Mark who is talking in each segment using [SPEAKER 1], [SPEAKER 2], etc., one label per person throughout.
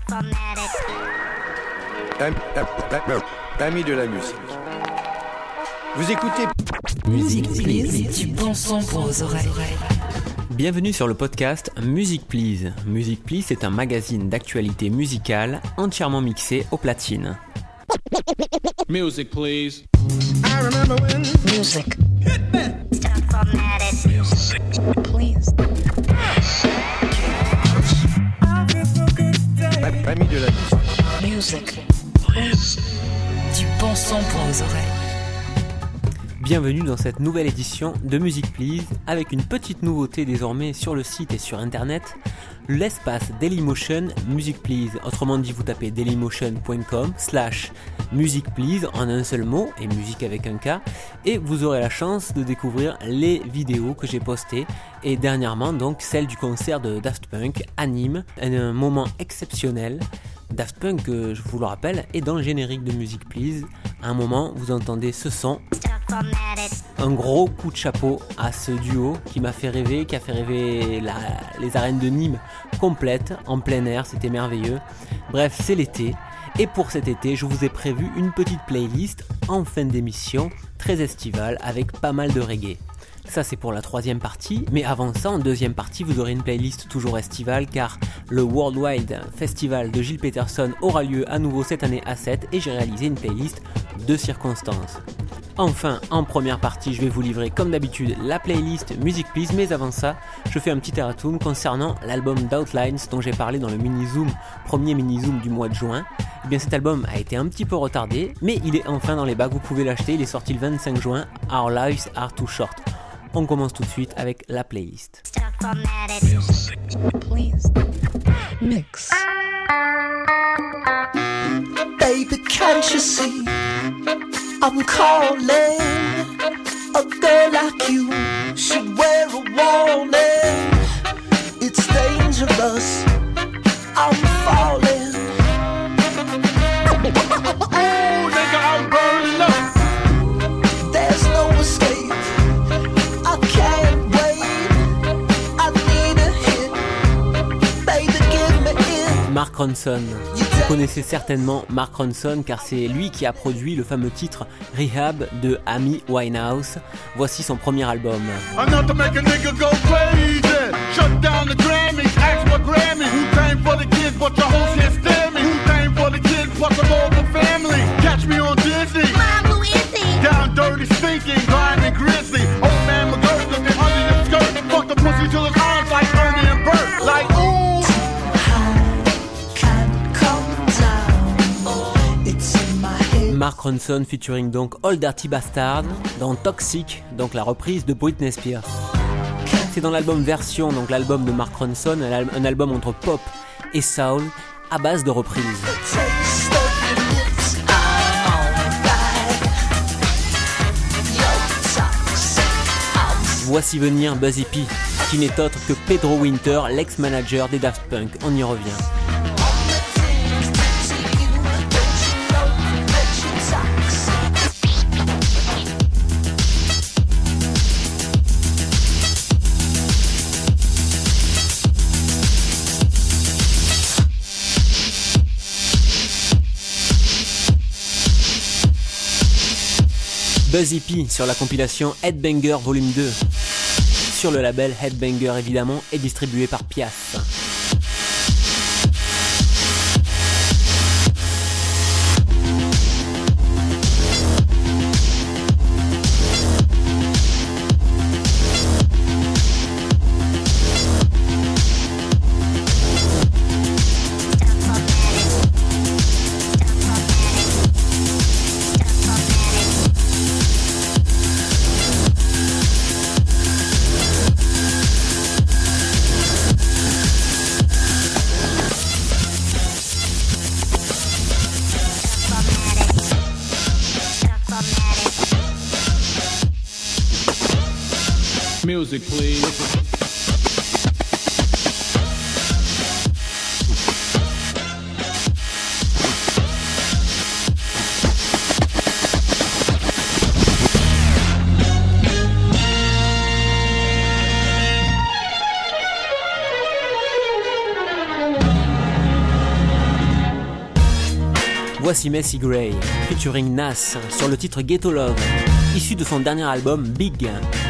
[SPEAKER 1] Amis de la musique. Vous écoutez
[SPEAKER 2] Music Please, du bon son pour vos oreilles.
[SPEAKER 3] Bienvenue sur le podcast Music Please. Music Please est un magazine d'actualité musicale entièrement mixé aux platines.
[SPEAKER 4] Music please.
[SPEAKER 2] I remember when music hit me. Stop formatted. Music please.
[SPEAKER 1] Amis de la musique.
[SPEAKER 2] Music please. Du bon son pour vos oreilles.
[SPEAKER 3] Bienvenue dans cette nouvelle édition de Music Please avec une petite nouveauté désormais sur le site et sur internet, l'espace Dailymotion Music Please. Autrement dit, vous tapez dailymotion.com/Music Please en un seul mot et musique avec un K et vous aurez la chance de découvrir les vidéos que j'ai postées et dernièrement donc celle du concert de Daft Punk à Nîmes, un moment exceptionnel. Daft Punk, je vous le rappelle, est dans le générique de Music Please. À un moment, vous entendez ce son. Un gros coup de chapeau à ce duo qui m'a fait rêver, qui a fait rêver les arènes de Nîmes complètes, en plein air, c'était merveilleux. Bref, c'est l'été. Et pour cet été, je vous ai prévu une petite playlist en fin d'émission, très estivale, avec pas mal de reggae. Ça c'est pour la troisième partie, mais avant ça, en deuxième partie, vous aurez une playlist toujours estivale car le Worldwide Festival de Gil Peterson aura lieu à nouveau cette année à 7 et j'ai réalisé une playlist de circonstances. Enfin, en première partie, je vais vous livrer comme d'habitude la playlist Music Please, mais avant ça, je fais un petit erratum concernant l'album d'Outlines dont j'ai parlé dans le mini-zoom, premier mini-zoom du mois de juin. Eh bien cet album a été un petit peu retardé, mais il est enfin dans les bacs, vous pouvez l'acheter, il est sorti le 25 juin, Our Lives Are Too Short. On commence tout de suite avec la playlist.
[SPEAKER 2] Music please. Mix.
[SPEAKER 5] Baby, can't you see I'm calling? A girl like you should wear a warning. It's dangerous, I'm falling.
[SPEAKER 4] Oh, nigga, I'm burning up.
[SPEAKER 5] There's no escape, I can't wait. I need a hit, baby, give me it.
[SPEAKER 3] Mark Ronson. Vous connaissez certainement Mark Ronson car c'est lui qui a produit le fameux titre Rehab de Amy Winehouse. Voici son premier album.
[SPEAKER 4] Enough to make a nigga go crazy. Shut down the Grammys, ask for Grammy. Who came for the kids, but your host can't stand me. Who came for the kids, but the local family. Catch me on Disney.
[SPEAKER 6] Mom, who is he?
[SPEAKER 4] Down dirty, stinking, grime and grizzly. Old man McGirt looking under your skirt. Fuck the pussy till his arms like Ernie and Bert. Like, ooh.
[SPEAKER 3] Mark Ronson featuring donc Old Dirty Bastard dans Toxic, donc la reprise de Britney Spears. C'est dans l'album Version, donc l'album de Mark Ronson, un album entre pop et soul à base de reprises. Voici venir Buzzy P, qui n'est autre que Pedro Winter, l'ex-manager des Daft Punk. On y revient. Buzzy P sur la compilation Headbanger Volume 2 sur le label Headbanger évidemment et distribué par Piaf.
[SPEAKER 4] Music, please.
[SPEAKER 3] Voici Macy Gray, featuring Nas, sur le titre Ghetto Love, issu de son dernier album Big.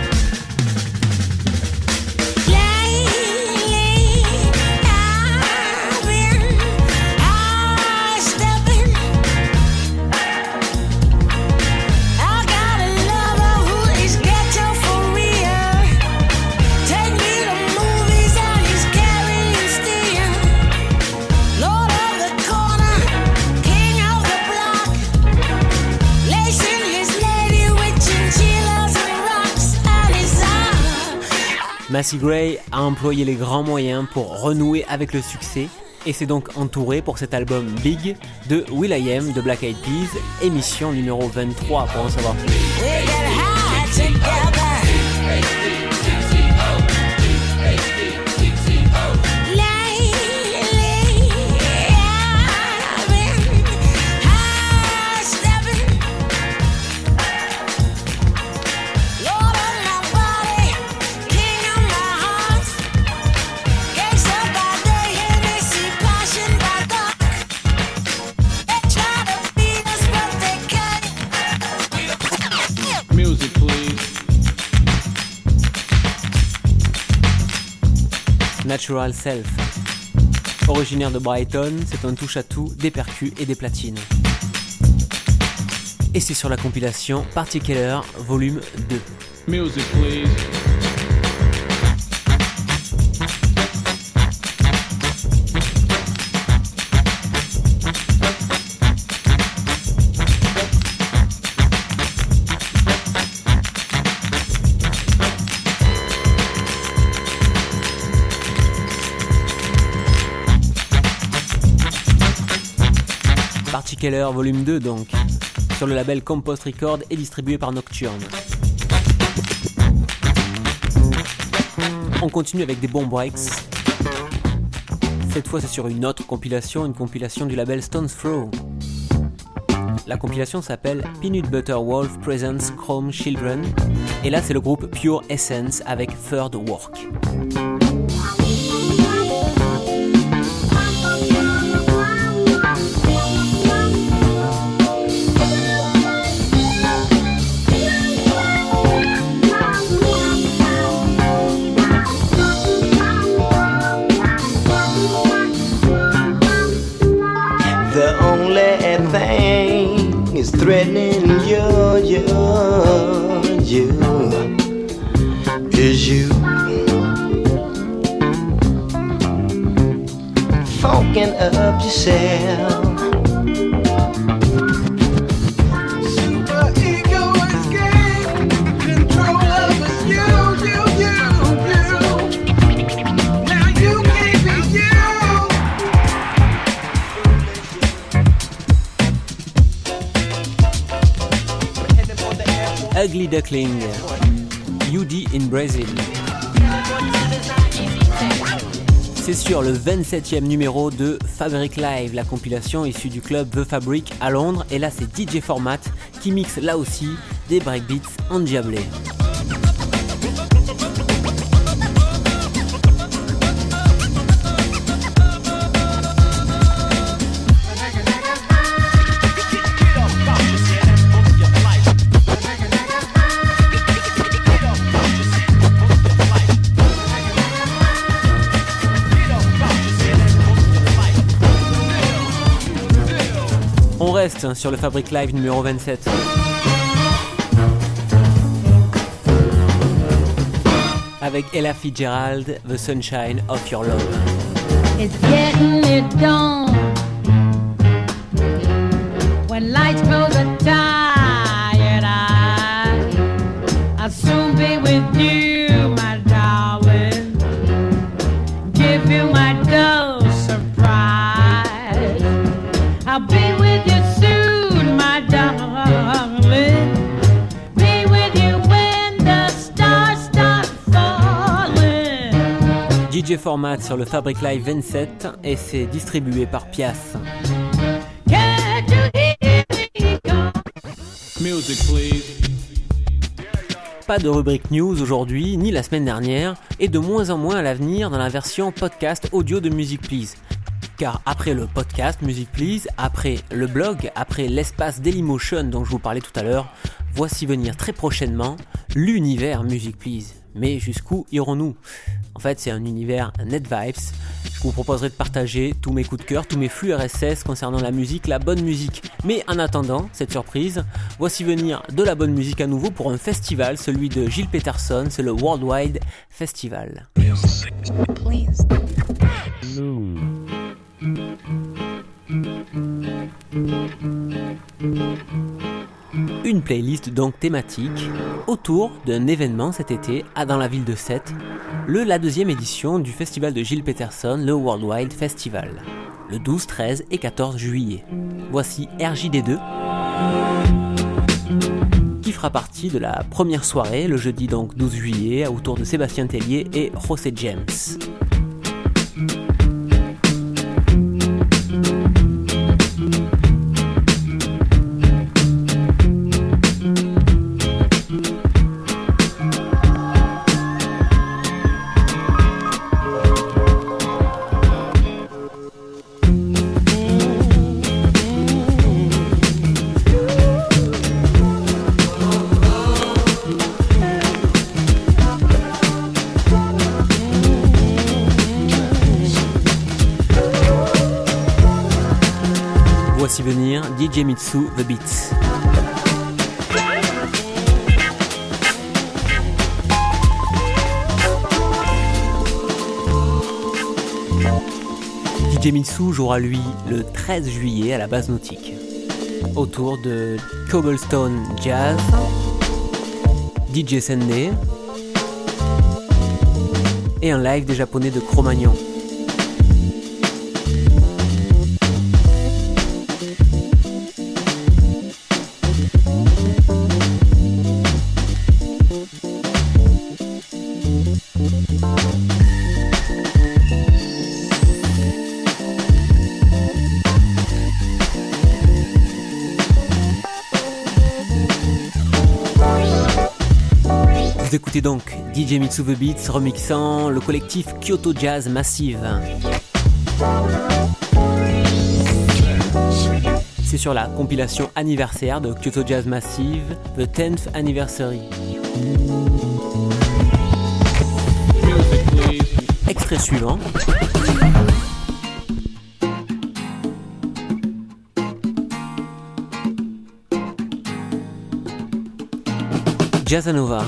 [SPEAKER 3] Macy Gray a employé les grands moyens pour renouer avec le succès et s'est donc entouré pour cet album Big de will.i.am de Black Eyed Peas, émission numéro 23 pour en savoir plus. Natural Self. Originaire de Brighton, c'est un touche-à-tout, des percus et des platines. Et c'est sur la compilation Particular Volume 2.
[SPEAKER 6] Music, please.
[SPEAKER 3] Particular Volume 2 donc, sur le label Compost Record et distribué par Nocturne. On continue avec des bons breaks. Cette fois c'est sur une autre compilation, une compilation du label Stones Throw. La compilation s'appelle Peanut Butter Wolf Presents Chrome Children. Et là c'est le groupe Pure Essence avec Third Work.
[SPEAKER 5] The only thing is threatening you is you funking up yourself. Super ego is gain control over you. Now you can't be you.
[SPEAKER 3] Ugly Duckling, UD in Brazil. C'est sur le 27e numéro de Fabric Live, la compilation issue du club The Fabric à Londres. Et là c'est DJ Format qui mixe là aussi des breakbeats endiablés. On reste sur le Fabric Live numéro 27. Avec Ella Fitzgerald, The Sunshine of Your Love.
[SPEAKER 7] It's getting it done. When lights close a tired eye, I'll soon be with you, my darling. Give you my dose surprise. I'll be with you soon, my darling. Be with you when the stars start falling.
[SPEAKER 3] DJ Format sur le Fabric Live 27 et c'est distribué par Piaf.
[SPEAKER 7] Can't you hear me call?
[SPEAKER 6] Music, please.
[SPEAKER 3] Pas de rubrique news aujourd'hui, ni la semaine dernière, et de moins en moins à l'avenir dans la version podcast audio de Music Please. car après le podcast Music Please, après le blog, après l'espace Dailymotion dont je vous parlais tout à l'heure, voici venir très prochainement l'univers Music Please. Mais jusqu'où irons-nous ? En fait, c'est un univers Net Vibes. Je vous proposerai de partager tous mes coups de cœur, tous mes flux RSS concernant la musique, la bonne musique. Mais en attendant cette surprise, voici venir de la bonne musique à nouveau pour un festival, celui de Gil Peterson, c'est le Worldwide Festival.
[SPEAKER 2] Please.
[SPEAKER 3] Une playlist donc thématique autour d'un événement cet été dans la ville de Sète, la deuxième édition du festival de Gil Peterson, le Worldwide Festival, le 12, 13 et 14 juillet. Voici RJD2 qui fera partie de la première soirée, le jeudi donc 12 juillet, autour de Sébastien Tellier et José James. Voici venir DJ Mitsu The Beats. DJ Mitsu jouera lui le 13 juillet à la base nautique autour de Cobblestone Jazz, DJ Sende et un live des japonais de Cro-Magnon. Vous écoutez donc DJ Mitsu The Beats remixant le collectif Kyoto Jazz Massive. C'est sur la compilation anniversaire de Kyoto Jazz Massive, The 10th Anniversary. Extrait suivant. Jazzanova.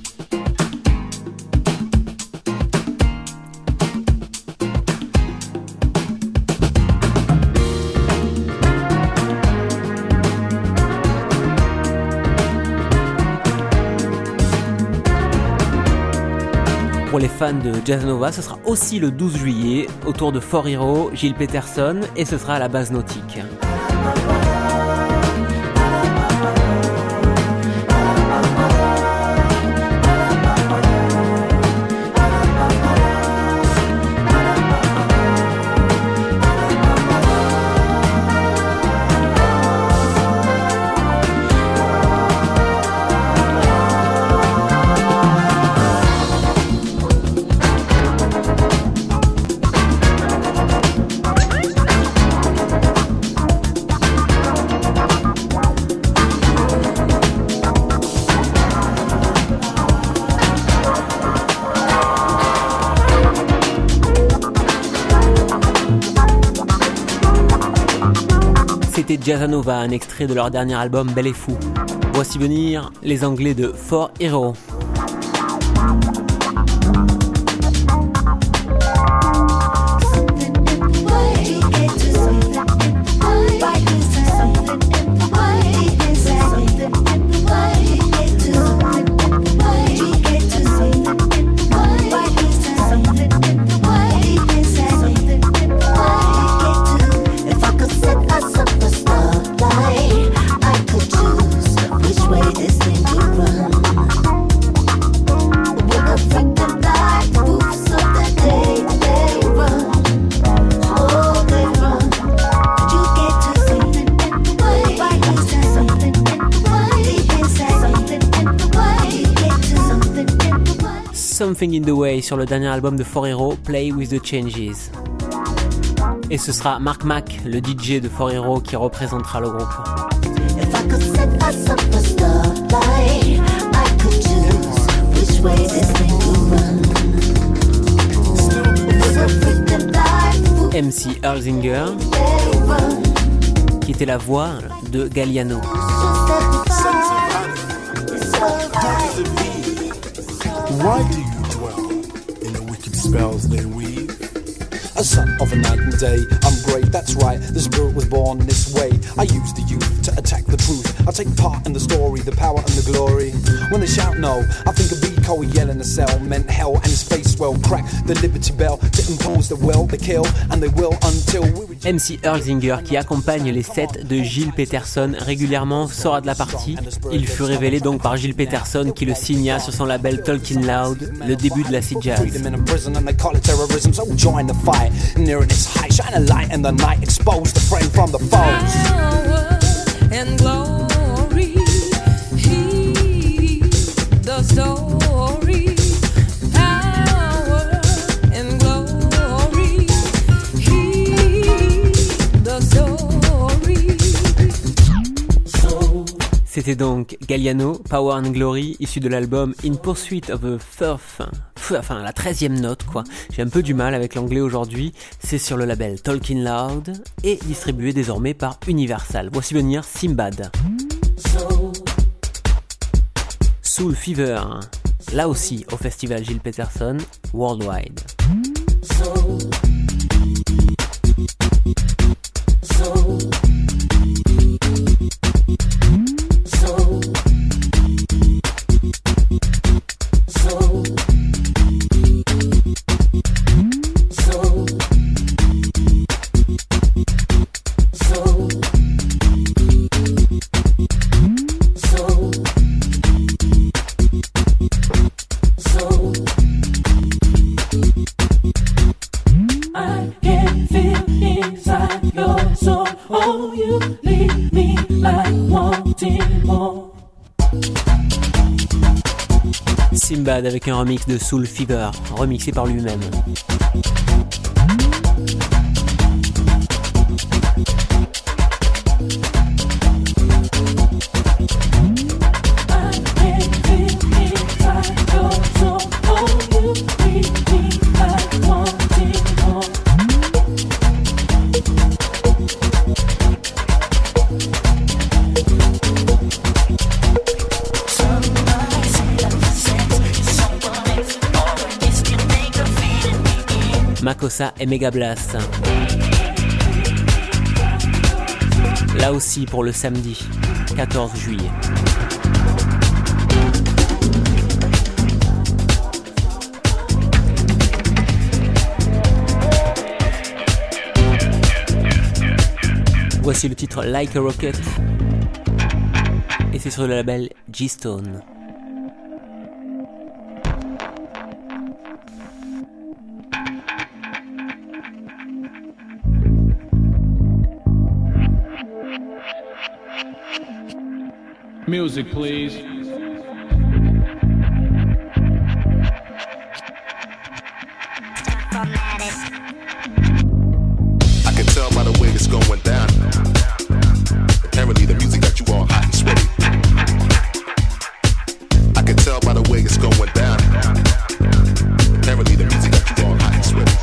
[SPEAKER 3] Pour les fans de Jazzanova, ce sera aussi le 12 juillet autour de Fort Hero, Gil Peterson, et ce sera à la base nautique. C'était Jazzanova, un extrait de leur dernier album Belle et Fou. Voici venir les Anglais de Fort Hero. Something in the Way sur le dernier album de Fort Hero, Play with the Changes. Et ce sera Mark Mac, le DJ de For Hero, qui représentera le groupe.
[SPEAKER 2] If I could set us up a stoplight, I could choose which way this thing will run. So freaking life,
[SPEAKER 3] MC Erzinger,
[SPEAKER 2] they run.
[SPEAKER 3] qui était la voix de Galliano.
[SPEAKER 1] Why do you dwell in the wicked spells they weave?
[SPEAKER 8] A son of a night and day, I'm great, that's right, the spirit was born this way. I use the youth to attack the truth, I take part in the story, the power and the glory. When they shout no, I think of Rico yelling a cell, meant hell and his face well, crack the Liberty Bell to impose the will, the kill, and they will until we...
[SPEAKER 3] MC Erzinger, qui accompagne les sets de Gilles Peterson régulièrement, sera de la partie. Il fut révélé donc par Gilles Peterson qui le signa sur son label Talking Loud, le début de l'acid jazz.
[SPEAKER 8] Near its height, shine a light in the night, expose the friend from the foes.
[SPEAKER 9] Power and glory, heed the story. Power and glory, heed the story.
[SPEAKER 3] C'était donc Galliano, Power and Glory, issu de l'album In Pursuit of a enfin la 13e note quoi. J'ai un peu du mal avec l'anglais aujourd'hui. C'est sur le label Talking Loud et distribué désormais par Universal. Voici venir Simbad. Soul Fever, là aussi au festival Gilles Peterson, Worldwide. Simbad avec un remix de Soul Fever, remixé par lui-même. Makossa et Mega Blast. Là aussi pour le samedi 14 juillet. Voici le titre Like a Rocket et c'est sur le label G-Stone.
[SPEAKER 6] Music, please.
[SPEAKER 10] I can tell by the way it's going down. Apparently the music got you all hot and sweaty. I can tell by the way it's going down. Apparently the music got you all hot and sweaty.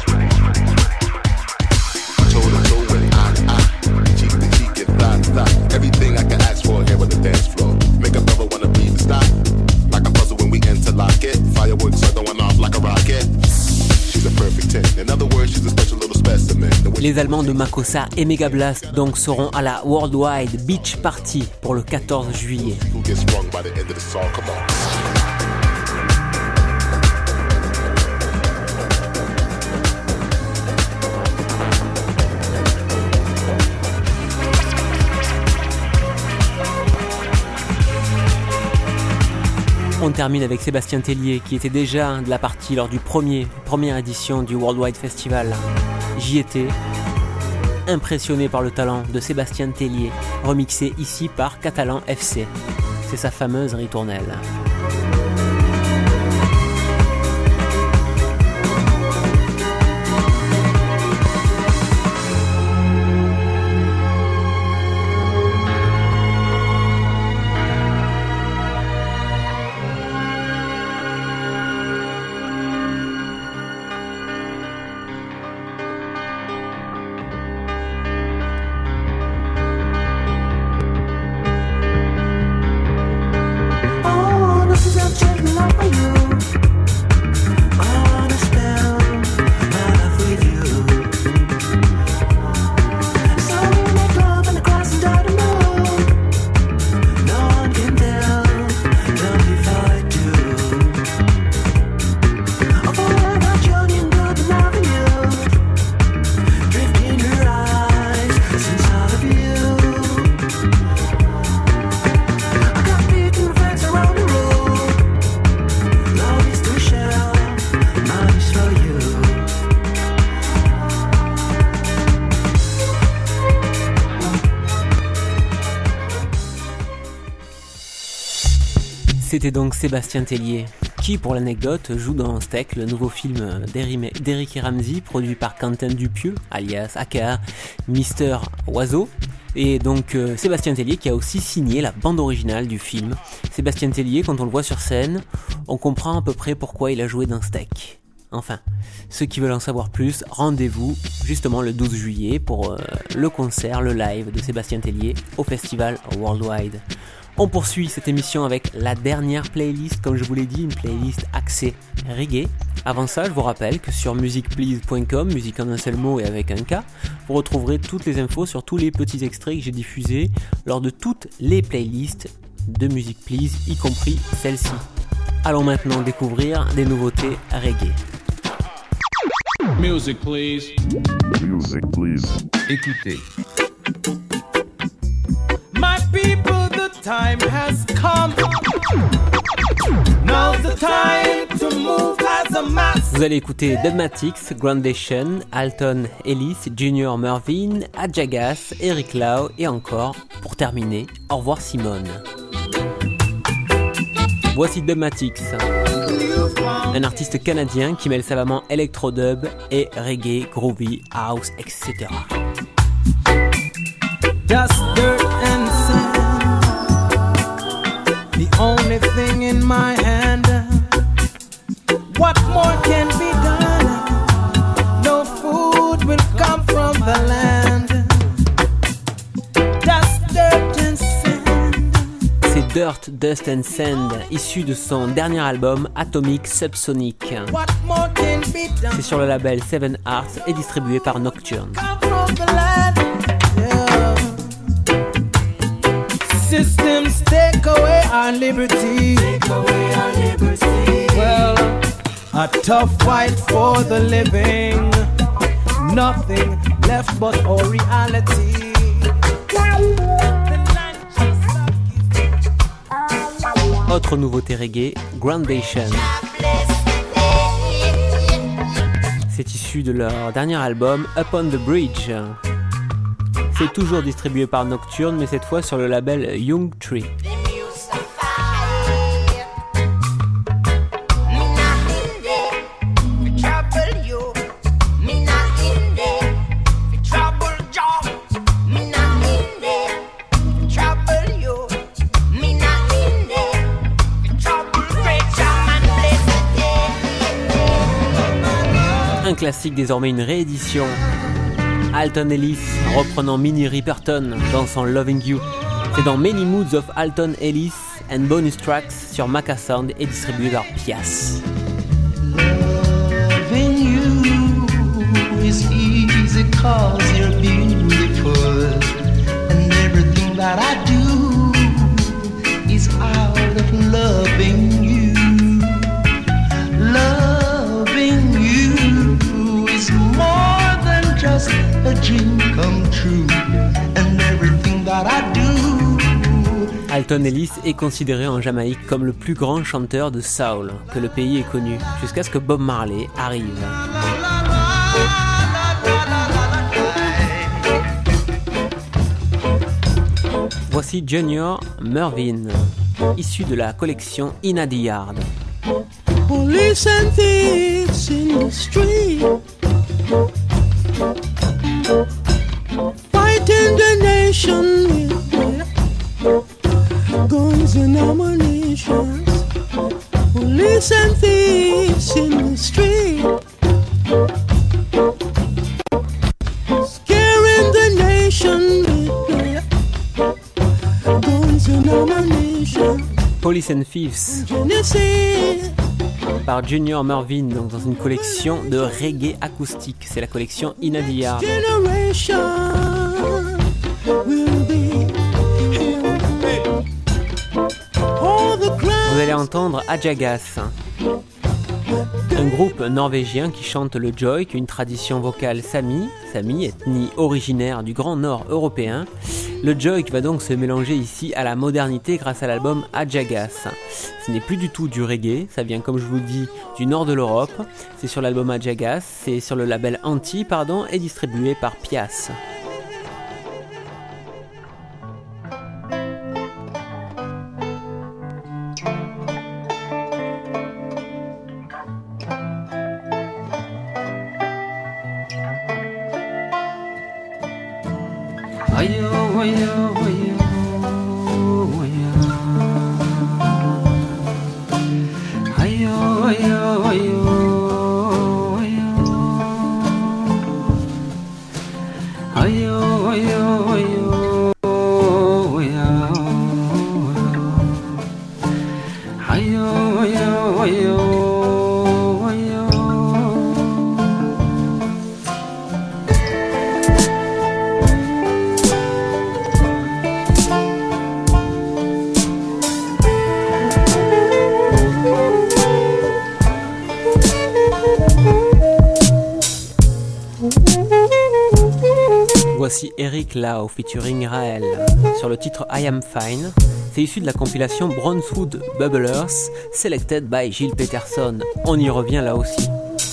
[SPEAKER 10] Toe to toe and eye, cheek to cheek and thigh to thigh. Everything I can ask for here on the dance floor. Make a brother wanna breathe and stop. Like a puzzle when we interlock it. Fireworks are going off like a rocket. She's a perfect 10. In other words, she's a special little specimen.
[SPEAKER 3] Les Allemands de Makossa et Mega Blast donc seront à la Worldwide Beach Party pour le 14 juillet.
[SPEAKER 10] Who gets sprung by the end of the song? Come on.
[SPEAKER 3] On termine avec Sébastien Tellier qui était déjà de la partie lors du première édition du Worldwide Festival. J'y étais, impressionné par le talent de Sébastien Tellier, remixé ici par Catalan FC. C'est sa fameuse ritournelle. C'était donc Sébastien Tellier, qui, pour l'anecdote, joue dans Steak, le nouveau film d'Eric et Ramsey, produit par Quentin Dupieux, alias aka Mister Oiseau. Et donc Sébastien Tellier qui a aussi signé la bande originale du film. Sébastien Tellier, quand on le voit sur scène, on comprend à peu près pourquoi il a joué dans Steak. Enfin, ceux qui veulent en savoir plus, rendez-vous justement le 12 juillet pour le concert, le live de Sébastien Tellier au festival Worldwide. On poursuit cette émission avec la dernière playlist, comme je vous l'ai dit, une playlist axée reggae. Avant ça, je vous rappelle que sur musicplease.com, musique en un seul mot et avec un K, vous retrouverez toutes les infos sur tous les petits extraits que j'ai diffusés lors de toutes les playlists de Music Please, y compris celle-ci. Allons maintenant découvrir des nouveautés reggae.
[SPEAKER 6] Music please.
[SPEAKER 11] Music please.
[SPEAKER 6] Écoutez.
[SPEAKER 5] My people, the time has come. Now's the time to move as a mass.
[SPEAKER 3] Vous allez écouter Dubmatix, Groundation, Alton Ellis, Junior Mervyn, Adjagas, Eric Lau et encore, pour terminer, au revoir Simone. Voici Dubmatix, un artiste canadien qui mêle savamment electro-dub et reggae, groovy, house, etc.
[SPEAKER 5] Dust, dirt and sand, the only thing in my hand. What more can be done? No food will come from the land. Dust, dirt and sand.
[SPEAKER 3] C'est Dirt, Dust and Sand, issu de son dernier album Atomic Subsonic.
[SPEAKER 5] What more can be done?
[SPEAKER 3] C'est sur le label Seven Arts et distribué par Nocturne.
[SPEAKER 5] Come from the land. Systems take away our liberty. Take away our liberty. Well, a tough fight for the living. Nothing left but our reality.
[SPEAKER 3] Autre nouveauté reggae, Groundation. C'est issu de leur dernier album Upon the Bridge. C'est toujours distribué par Nocturne, mais cette fois sur le label Young Tree. Un classique, désormais une réédition. Alton Ellis reprenant Minnie Riperton dans son Loving You. C'est dans Many Moods of Alton Ellis and bonus tracks sur Maca Sound et distribué par Pias.
[SPEAKER 12] Loving you is easy 'cause you're beautiful, and everything that I do is out of loving you. Loving you is more than just a dream come true, and everything that I do.
[SPEAKER 3] Alton Ellis est considéré en Jamaïque comme le plus grand chanteur de soul que le pays ait connu, jusqu'à ce que Bob Marley arrive. Voici Junior Mervyn, issu de la collection In the Yard.
[SPEAKER 5] Police and thieves in the street, fighting the nation with guns and ammunition. Police and thieves in the street, scaring the nation with guns and ammunition.
[SPEAKER 3] Police and Thieves par Junior Murvin, donc dans une collection de reggae acoustique. C'est la collection Inadia. Vous allez entendre Ajagas, un groupe norvégien qui chante le joik, une tradition vocale sami, ethnie originaire du Grand Nord européen. Le joik va donc se mélanger ici à la modernité grâce à l'album Ajagas. Ce n'est plus du tout du reggae, ça vient comme je vous dis du nord de l'Europe. C'est sur l'album Ajagas, c'est sur le label Anti, et distribué par Pias. Voici Eric Lau featuring Raël sur le titre I Am Fine. C'est issu de la compilation Brownswood Bubblers, selected by Gilles Peterson. On y revient là aussi.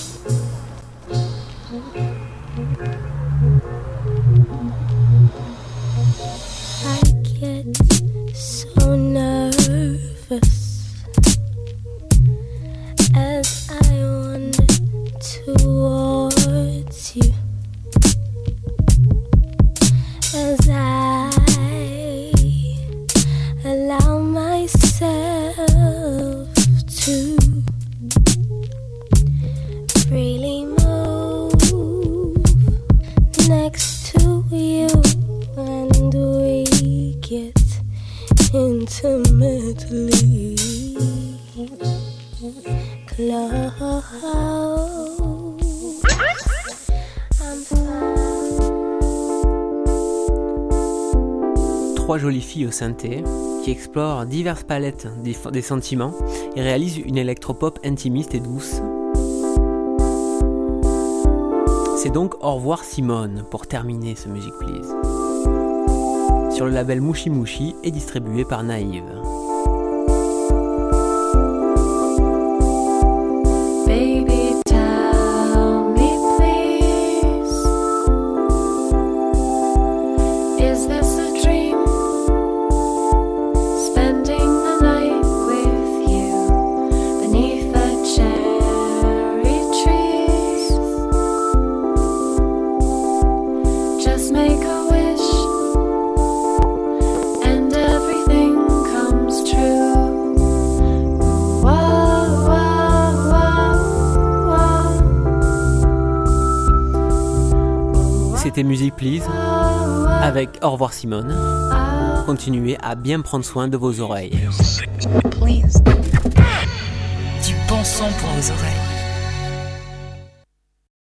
[SPEAKER 3] Trois jolies filles au synthé qui explorent diverses palettes des sentiments et réalisent une électropop intimiste et douce. C'est donc Au revoir Simone pour terminer ce Music Please. Sur le label Mushi Mushi et distribué par Naïve.
[SPEAKER 13] Baby, tell me please, is this a dream? Spending the night with you beneath the cherry trees. Just make a wish and everything comes true.
[SPEAKER 3] C'était Music Please avec Au revoir Simone. Continuez à bien prendre soin de vos oreilles.
[SPEAKER 14] Please. Du bon son pour vos oreilles.